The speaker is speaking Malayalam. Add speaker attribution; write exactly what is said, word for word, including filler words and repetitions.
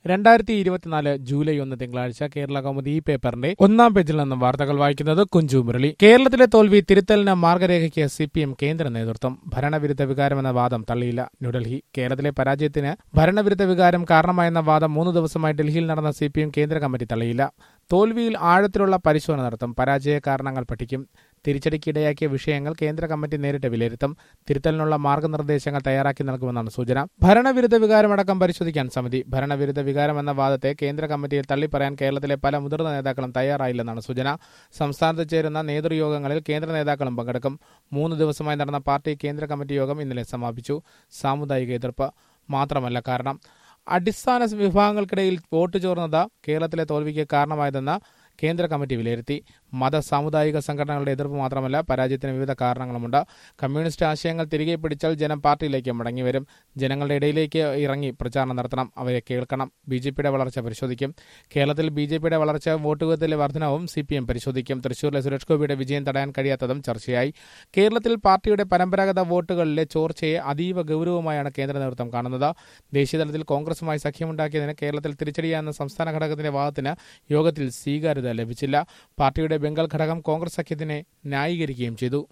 Speaker 1: രണ്ടായിരത്തി ഇരുപത്തിനാല് ജൂലൈ ഒന്ന് തിങ്കളാഴ്ച കേരള കൗമുദി ഈ പേപ്പറിന്റെ ഒന്നാം പേജിൽ നിന്നും വാർത്തകൾ വായിക്കുന്നത് കുഞ്ചു മുരളി. കേരളത്തിലെ തോൽവി തിരുത്തലിന് മാർഗരേഖയ്ക്ക് സി പി എം കേന്ദ്ര നേതൃത്വം. ഭരണവിരുദ്ധ വികാരമെന്ന വാദം തള്ളിയില്ല. ന്യൂഡൽഹി. കേരളത്തിലെ പരാജയത്തിന് ഭരണവിരുദ്ധ വികാരം കാരണമായെന്ന വാദം മൂന്ന് ദിവസമായി ഡൽഹിയിൽ നടന്ന സി പി എം കേന്ദ്ര കമ്മിറ്റി തള്ളിയില്ല. തോൽവിയിൽ ആഴത്തിലുള്ള പരിശോധന നടത്തും. പരാജയ കാരണങ്ങൾ പഠിക്കും. തിരിച്ചടിക്കിടയാക്കിയ വിഷയങ്ങൾ കേന്ദ്ര കമ്മിറ്റി നേരിട്ട് വിലയിരുത്തും. തിരുത്തലിനുള്ള മാർഗനിർദ്ദേശങ്ങൾ തയ്യാറാക്കി നൽകുമെന്നാണ് സൂചന. ഭരണവിരുദ്ധ വികാരമടക്കം പരിശോധിക്കാൻ സമിതി. ഭരണവിരുദ്ധ വികാരം എന്ന വാദത്തെ കേന്ദ്ര കമ്മിറ്റിയിൽ തള്ളിപ്പറയാൻ കേരളത്തിലെ പല മുതിർന്ന നേതാക്കളും തയ്യാറായില്ലെന്നാണ് സൂചന. സംസ്ഥാനത്ത് ചേരുന്ന നേതൃയോഗങ്ങളിൽ കേന്ദ്ര നേതാക്കളും പങ്കെടുക്കും. മൂന്ന് ദിവസമായി നടന്ന പാർട്ടി കേന്ദ്ര കമ്മിറ്റി യോഗം ഇന്നലെ സമാപിച്ചു. സാമുദായിക എതിർപ്പ് മാത്രമല്ല കാരണം. അടിസ്ഥാന വിഭാഗങ്ങൾക്കിടയിൽ വോട്ട് ചോർന്നത് കേരളത്തിലെ തോൽവിക്ക് കാരണമായതെന്ന് കേന്ദ്ര കമ്മിറ്റി വിലയിരുത്തി. മത സാമുദായിക സംഘടനകളുടെ എതിർപ്പ് മാത്രമല്ല, പരാജയത്തിന് വിവിധ കാരണങ്ങളുമുണ്ട്. കമ്മ്യൂണിസ്റ്റ് ആശയങ്ങൾ തിരികെ പിടിച്ചാൽ ജനം പാർട്ടിയിലേക്ക് മടങ്ങിവരും. ജനങ്ങളുടെ ഇടയിലേക്ക് ഇറങ്ങി പ്രചാരണം നടത്തണം. അവരെ കേൾക്കണം. ബി ജെ പിയുടെ വളർച്ച പരിശോധിക്കും. കേരളത്തിൽ ബി ജെ പിയുടെ വളർച്ച, വോട്ട് വിഹിതത്തിലെ വർധനവും സി പി എം പരിശോധിക്കും. തൃശൂരിലെ സുരേഷ് ഗോപിയുടെ വിജയം തടയാൻ കഴിയാത്തതും ചർച്ചയായി. കേരളത്തിൽ പാർട്ടിയുടെ പരമ്പരാഗത വോട്ടുകളിലെ ചോർച്ചയെ അതീവ ഗൗരവമായാണ് കേന്ദ്ര നേതൃത്വം കാണുന്നത്. ദേശീയതലത്തിൽ കോൺഗ്രസുമായി സഖ്യമുണ്ടാക്കിയതിന് കേരളത്തിൽ തിരിച്ചടിയായെന്ന സംസ്ഥാന ഘടകത്തിന്റെ വാദത്തിന് യോഗത്തിൽ സ്വീകാര്യത ലഭിച്ചില്ല. പാർട്ടിയുടെ ബംഗാൾ ഘടകം കോൺഗ്രസ് സഖ്യത്തിനെ ന്യായീകരിക്കുകയും ചെയ്തു.